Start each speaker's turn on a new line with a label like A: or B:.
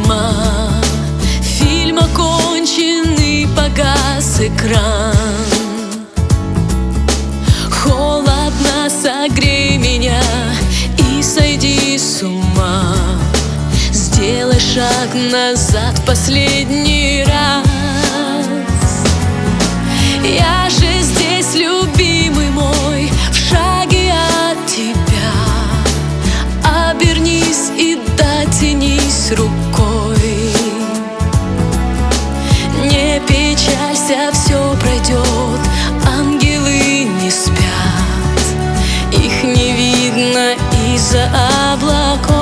A: тьма. Фильм окончен и погас экран. Холодно, согрей меня и сойди с ума. Сделай шаг назад в последний раз. Я же здесь, любимый мой, в шаге от тебя. Обернись и дотянись рукой. Не печалься, все пройдет, ангелы не спят. Их не видно из-за облаков.